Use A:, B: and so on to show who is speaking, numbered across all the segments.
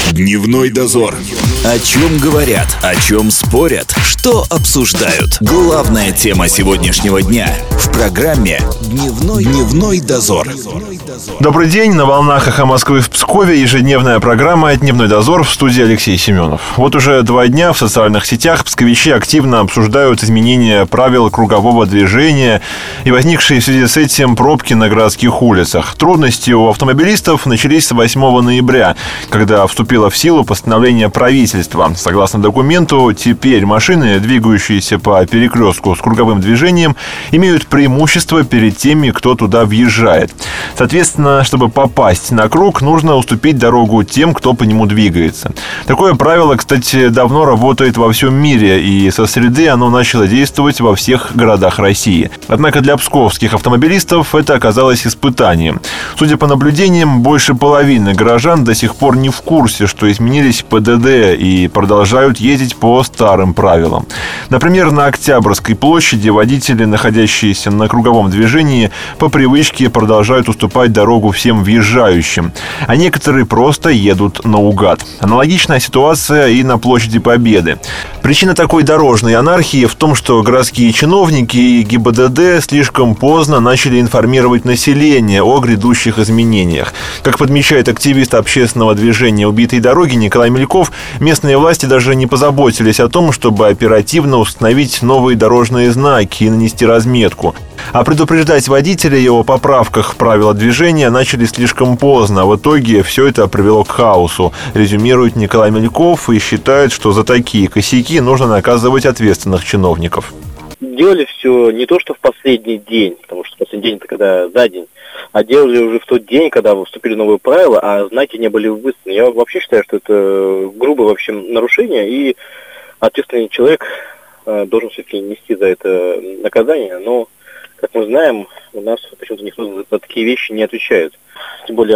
A: Дневной дозор. О чем говорят, о чем спорят, что обсуждают. Главная тема сегодняшнего дня в программе «Дневной дозор».
B: Добрый день, на волнах «Эхо Москвы» в Пскове ежедневная программа «Дневной дозор», в студии Алексей Семенов. Вот уже 2 дня в социальных сетях псковичи активно обсуждают изменения правил кругового движения и возникшие в связи с этим пробки на городских улицах. Трудности у автомобилистов начались с 8 ноября, когда вступило в силу постановление правительства. Согласно документу, теперь машины, двигающиеся по перекрестку с круговым движением, имеют преимущество перед теми, кто туда въезжает. Соответственно, чтобы попасть на круг, нужно уступить дорогу тем, кто по нему двигается. Такое правило, кстати, давно работает во всем мире, и со среды оно начало действовать во всех городах России. Однако для псковских автомобилистов это оказалось испытанием. Судя по наблюдениям, больше половины горожан до сих пор не в курсе, что изменились ПДД и продолжают ездить по старым правилам. Например, на Октябрьской площади водители, находящиеся на круговом движении, по привычке продолжают уступать дорогу всем въезжающим, а некоторые просто едут наугад. Аналогичная ситуация и на площади Победы. Причина такой дорожной анархии в том, что городские чиновники и ГИБДД слишком поздно начали информировать население о грядущих изменениях. Как подмечает активист общественного движения «Убитые дороги» Николай Мельков, местные власти даже не позаботились о том, чтобы оперативно установить новые дорожные знаки и нанести разметку. А предупреждать водителей о поправках в правила движения начали слишком поздно. В итоге все это привело к хаосу, резюмирует Николай Мельков, и считает, что за такие косяки нужно наказывать ответственных чиновников.
C: Делали все не то, что в последний день, потому что последний день это когда за день, а делали уже в тот день, когда вступили новые правила, а знаки не были выставлены. Я вообще считаю, что это грубое вообще нарушение, и ответственный человек должен все-таки нести за это наказание, но, как мы знаем, у нас почему-то никто за такие вещи не отвечает. Тем более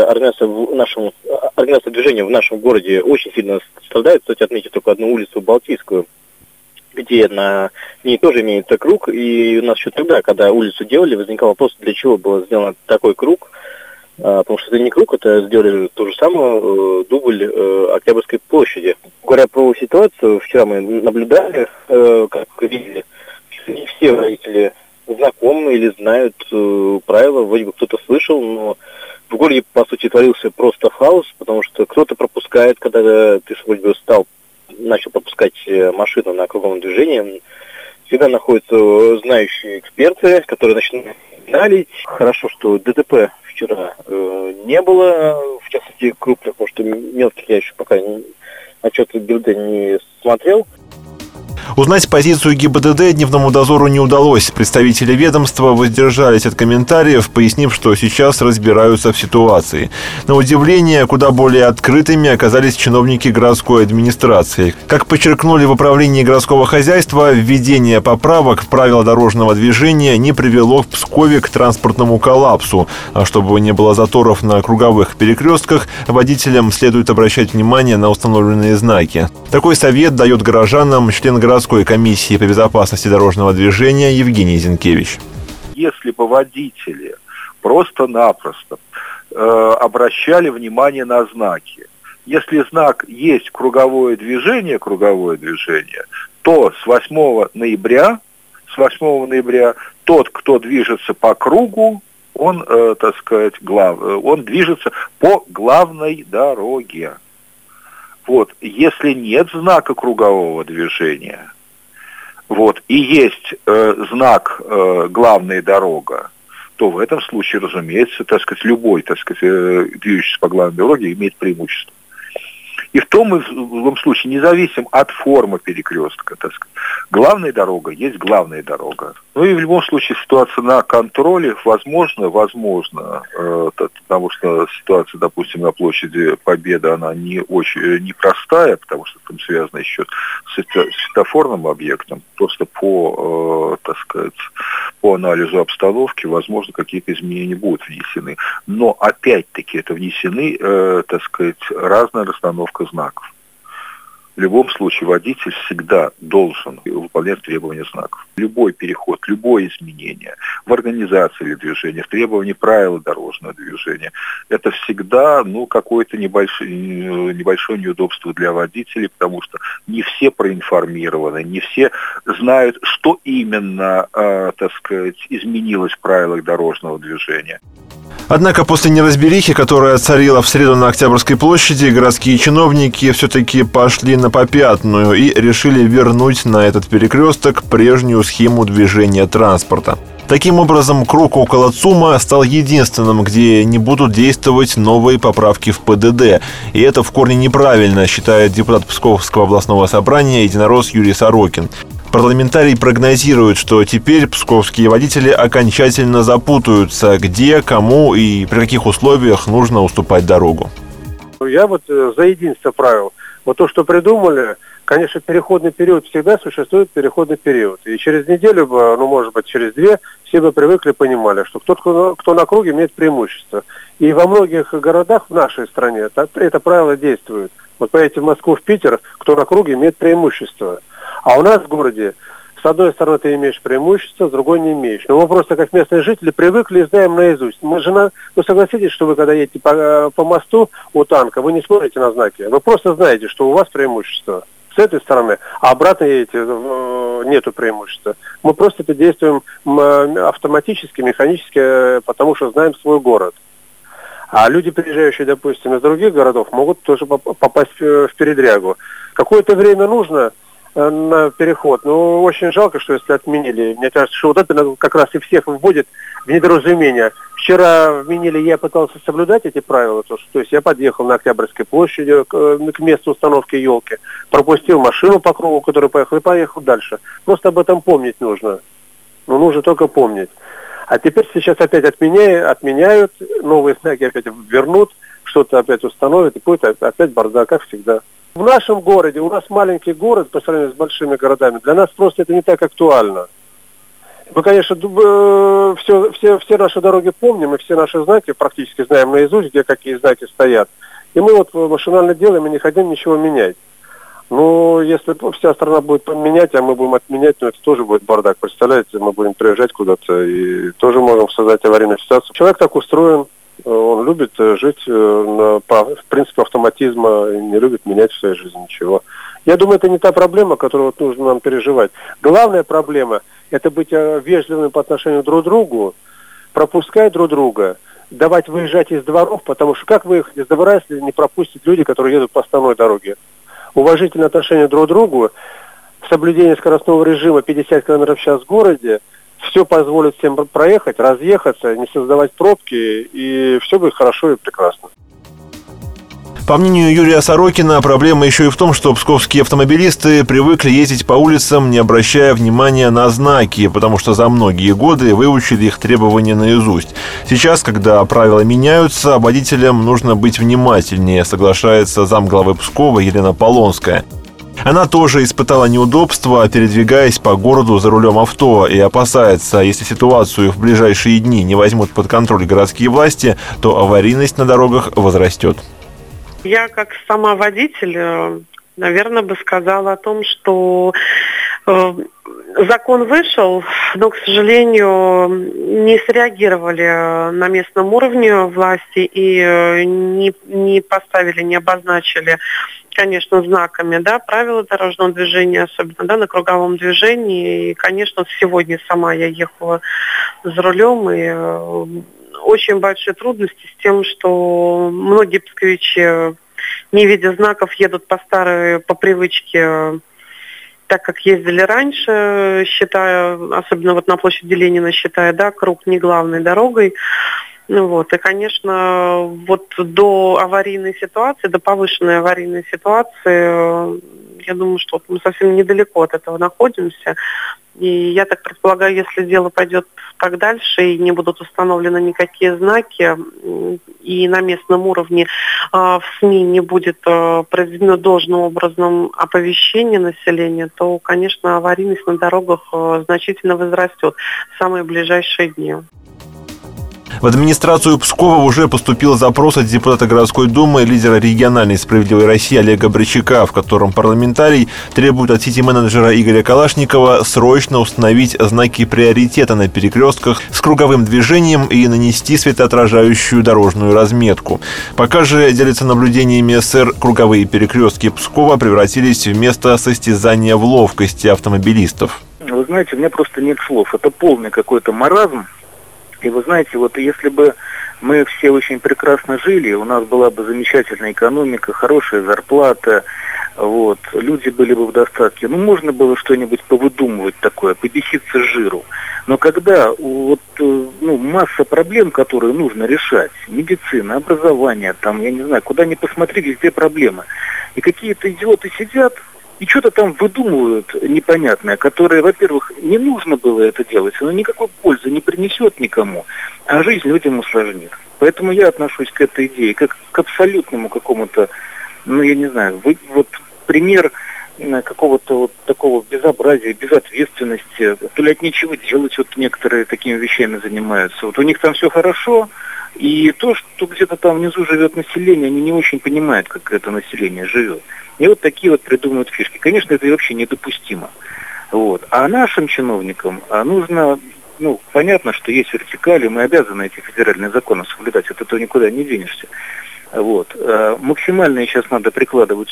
C: организация движения в нашем городе очень сильно страдает. Кстати, отметить только одну улицу Балтийскую, где на ней тоже имеется круг. И у нас еще тогда, когда улицу делали, возникал вопрос, для чего был сделан такой круг. Потому что это не круг, это сделали ту же самую дубль Октябрьской площади. Говоря про ситуацию, вчера мы наблюдали, как видели, не все водители знакомы или знают правила, вроде бы кто-то слышал, но в городе, по сути, творился просто хаос, потому что кто-то пропускает, когда ты вроде бы начал пропускать машину на круговом движении, всегда находятся знающие эксперты, которые начинают сигналить. Хорошо, что ДТП вчера не было, в частности, крупных, потому что мелких я еще пока отчеты ГИБДД не смотрел.
B: Узнать позицию ГИБДД Дневному дозору не удалось. Представители ведомства воздержались от комментариев, пояснив, что сейчас разбираются в ситуации. На удивление, куда более открытыми оказались чиновники городской администрации. Как подчеркнули в управлении городского хозяйства, введение поправок в правила дорожного движения не привело в Пскове к транспортному коллапсу. А чтобы не было заторов на круговых перекрестках, водителям следует обращать внимание на установленные знаки. Такой совет дает горожанам член городской комиссии по безопасности дорожного движения Евгений Зинкевич.
D: Если бы водители просто-напросто обращали внимание на знаки, если знак есть круговое движение, то с 8 ноября тот, кто движется по кругу, он, он движется по главной дороге. Вот, если нет знака кругового движения, и есть знак «главная дорога», то в этом случае, разумеется, любой, движущийся по главной дороге имеет преимущество. И в том и в другом случае, независимо от формы перекрестка, главная дорога есть главная дорога. Ну и в любом случае ситуация на контроле возможно, потому что ситуация, допустим, на площади Победы, она не очень непростая, потому что там связано еще с светофорным объектом. Просто по анализу обстановки, возможно, какие-то изменения будут внесены. Но опять-таки это внесены, разная расстановка знаков. В любом случае водитель всегда должен выполнять требования знаков. Любой переход, любое изменение в организации движения, в требовании правил дорожного движения, это всегда какое-то небольшое неудобство для водителей, потому что не все проинформированы, не все знают, что именно, изменилось в правилах дорожного движения.
B: Однако после неразберихи, которая царила в среду на Октябрьской площади, городские чиновники все-таки пошли на попятную и решили вернуть на этот перекресток прежнюю схему движения транспорта. Таким образом, круг около ЦУМа стал единственным, где не будут действовать новые поправки в ПДД. И это в корне неправильно, считает депутат Псковского областного собрания единорос Юрий Сорокин. Парламентарий прогнозирует, что теперь псковские водители окончательно запутаются, где, кому и при каких условиях нужно уступать дорогу.
E: Я за единство правил. То, что придумали, конечно, переходный период всегда существует переходный период. И через неделю, может быть, через две, все бы привыкли, понимали, что кто на круге имеет преимущество. И во многих городах в нашей стране это правило действует. Поедете в Москву, в Питер, кто на круге имеет преимущество. А у нас в городе, с одной стороны, ты имеешь преимущество, с другой не имеешь. Но мы просто, как местные жители, привыкли и знаем наизусть. Вы согласитесь, что вы, когда едете по мосту у танка, вы не смотрите на знаки. Вы просто знаете, что у вас преимущество с этой стороны, а обратно едете, нету преимущества. Мы просто это действуем автоматически, механически, потому что знаем свой город. А люди, приезжающие, допустим, из других городов, могут тоже попасть в передрягу. Какое-то время нужно на переход. Очень жалко, что если отменили. Мне кажется, что это как раз и всех вводит в недоразумение. Вчера вменили, я пытался соблюдать эти правила. То есть я подъехал на Октябрьской площади к месту установки елки, пропустил машину по кругу, которая поехала, и поехал дальше. Просто об этом помнить нужно. Нужно только помнить. А теперь сейчас опять отменяют, новые знаки опять вернут, что-то опять установят, и будет опять бардак, как всегда. В нашем городе, у нас маленький город по сравнению с большими городами, для нас просто это не так актуально. Мы, конечно, все наши дороги помним, и все наши знаки практически знаем наизусть, где какие знаки стоят. И мы машинально делаем и не хотим ничего менять. Если вся страна будет менять, а мы будем отменять, это тоже будет бардак. Представляете, мы будем приезжать куда-то и тоже можем создать аварийную ситуацию. Человек так устроен, он любит жить по принципу автоматизма, и не любит менять в своей жизни ничего. Я думаю, это не та проблема, которую нужно нам переживать. Главная проблема – это быть вежливым по отношению друг к другу, пропускать друг друга, давать выезжать из дворов, потому что как выехать из двора, если не пропустят люди, которые едут по основной дороге? Уважительное отношение друг к другу, соблюдение скоростного режима 50 км в час в городе, все позволит всем проехать, разъехаться, не создавать пробки, и все будет хорошо и прекрасно.
B: По мнению Юрия Сорокина, проблема еще и в том, что псковские автомобилисты привыкли ездить по улицам, не обращая внимания на знаки, потому что за многие годы выучили их требования наизусть. Сейчас, когда правила меняются, водителям нужно быть внимательнее, соглашается замглавы Пскова Елена Полонская. Она тоже испытала неудобства, передвигаясь по городу за рулем авто, и опасается, если ситуацию в ближайшие дни не возьмут под контроль городские власти, то аварийность на дорогах возрастет.
F: Я, как сама водитель, наверное, бы сказала о том, что закон вышел, но, к сожалению, не среагировали на местном уровне власти и не поставили, не обозначили, конечно, знаками, правила дорожного движения, особенно, на круговом движении. И, конечно, сегодня сама я ехала за рулем, и очень большие трудности с тем, что многие псковичи, не видя знаков, едут по привычке, так как ездили раньше, считая, особенно на площади Ленина, считая, круг не главной дорогой. И, конечно, до аварийной ситуации, до повышенной аварийной ситуации, я думаю, что мы совсем недалеко от этого находимся. И я так предполагаю, если дело пойдет так дальше и не будут установлены никакие знаки, и на местном уровне в СМИ не будет произведено должным образом оповещение населения, то, конечно, аварийность на дорогах значительно возрастет в самые ближайшие дни.
B: В администрацию Пскова уже поступил запрос от депутата городской думы, лидера региональной «Справедливой России» Олега Бричака, в котором парламентарий требует от сити-менеджера Игоря Калашникова срочно установить знаки приоритета на перекрестках с круговым движением и нанести светоотражающую дорожную разметку. Пока же, делится наблюдениями СР, круговые перекрестки Пскова превратились в место состязания в ловкости автомобилистов.
G: Вы знаете, у меня просто нет слов. Это полный какой-то маразм. И вы знаете, вот если бы мы все очень прекрасно жили, у нас была бы замечательная экономика, хорошая зарплата, вот, люди были бы в достатке. Ну, можно было что-нибудь повыдумывать такое, побеситься с жиру. Но когда масса проблем, которые нужно решать, медицина, образование, там, я не знаю, куда ни посмотри, везде проблемы. И какие-то идиоты сидят и что-то там выдумывают непонятное, которое, во-первых, не нужно было это делать, оно никакой пользы не принесет никому, а жизнь людям усложнит. Поэтому я отношусь к этой идее как к абсолютному какому-то, я не знаю, пример какого-то вот такого безобразия, безответственности, то ли от нечего делать, вот некоторые такими вещами занимаются. Вот у них там все хорошо, и то, что где-то там внизу живет население, они не очень понимают, как это население живет. И вот такие вот придумывают фишки. Конечно, это вообще недопустимо. Вот. А нашим чиновникам нужно, понятно, что есть вертикали, мы обязаны эти федеральные законы соблюдать, от этого никуда не денешься. Вот. Максимально сейчас надо прикладывать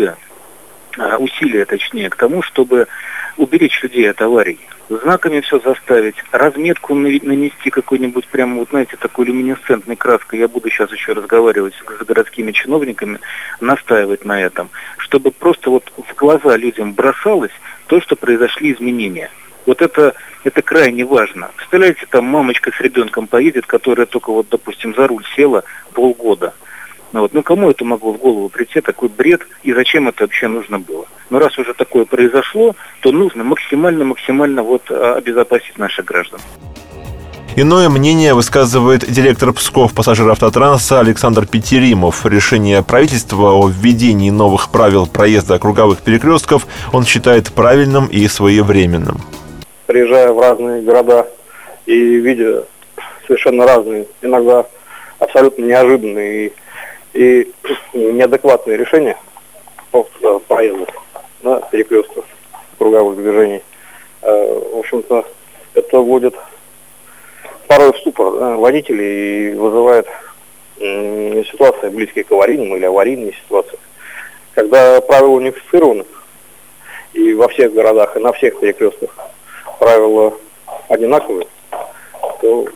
G: усилия точнее, к тому, чтобы уберечь людей от аварий. Знаками все заставить, разметку нанести какой-нибудь прямо, такой люминесцентной краской. Я буду сейчас еще разговаривать с городскими чиновниками, настаивать на этом, чтобы просто вот в глаза людям бросалось то, что произошли изменения. Вот это крайне важно. Представляете, там мамочка с ребенком поедет, которая только допустим, за руль села полгода. Кому это могло в голову прийти, такой бред, и зачем это вообще нужно было? Но раз уже такое произошло, то нужно максимально обезопасить наших граждан.
B: Иное мнение высказывает директор Псков Пассажиравтотранса Александр Петеримов. Решение правительства о введении новых правил проезда круговых перекрестков он считает правильным и своевременным.
E: Приезжая в разные города и видя совершенно разные, иногда абсолютно неожиданные и неадекватные решения по проезду на перекрестках круговых движений. В общем-то, это вводит порой в ступор водителей и вызывает ситуации, близкие к аварийным или аварийные ситуации. Когда правила унифицированы, и во всех городах, и на всех перекрестках правила одинаковые, то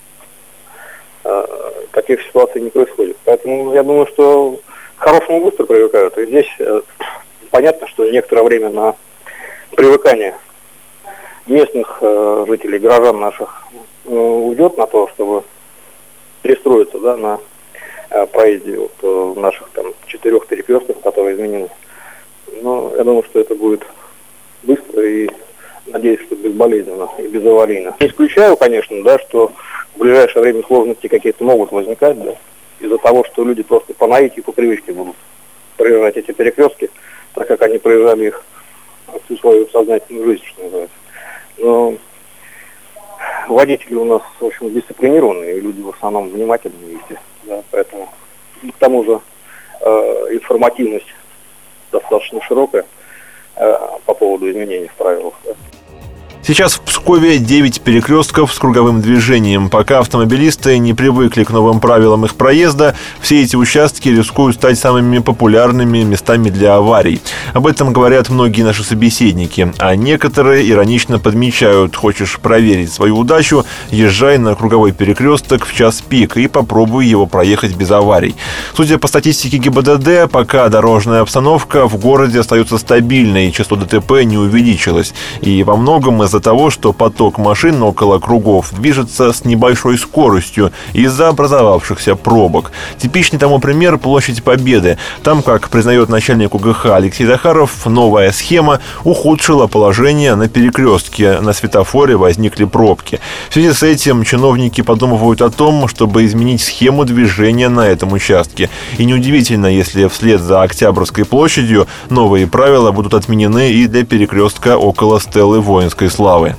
E: таких ситуаций не происходит. Поэтому я думаю, что к хорошему быстро привыкают. И здесь понятно, что некоторое время на привыкание местных жителей, горожан наших, уйдет на то, чтобы перестроиться на проезде в наших 4 перекрестках, которые изменены. Но я думаю, что это будет быстро и надеюсь, что безболезненно и безаварийно. Не исключаю, конечно, что в ближайшее время сложности какие-то могут возникать, из-за того, что люди просто по наитию, по привычке будут проезжать эти перекрестки, так как они проезжали их всю свою сознательную жизнь, что называется. Но водители у нас, в общем, дисциплинированные, люди в основном внимательные, естественно, поэтому к тому же информативность достаточно широкая по поводу изменений в правилах.
B: Сейчас в Пскове 9 перекрестков с круговым движением. Пока автомобилисты не привыкли к новым правилам их проезда, все эти участки рискуют стать самыми популярными местами для аварий. Об этом говорят многие наши собеседники. А некоторые иронично подмечают: хочешь проверить свою удачу, езжай на круговой перекресток в час пик и попробуй его проехать без аварий. Судя по статистике ГИБДД, пока дорожная обстановка в городе остается стабильной, число ДТП не увеличилось. И во многом из-за того, что поток машин около кругов движется с небольшой скоростью из-за образовавшихся пробок. Типичный тому пример — Площадь Победы. Там, как признает начальник УГХ Алексей Захаров, новая схема ухудшила положение на перекрестке. На светофоре возникли пробки. В связи с этим чиновники подумывают о том, чтобы изменить схему движения на этом участке. И неудивительно, если вслед за Октябрьской площадью новые правила будут отменены и для перекрестка около Стелы Воинской Славы.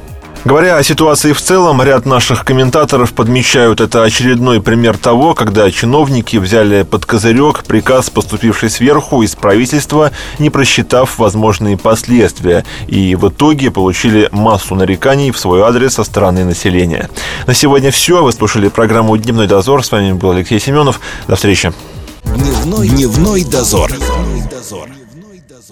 B: Говоря о ситуации в целом, ряд наших комментаторов подмечают, это очередной пример того, когда чиновники взяли под козырек приказ, поступивший сверху из правительства, не просчитав возможные последствия, и в итоге получили массу нареканий в свой адрес со стороны населения. На сегодня все. Вы слушали программу «Дневной дозор». С вами был Алексей Семенов. До встречи.
A: Дневной дозор.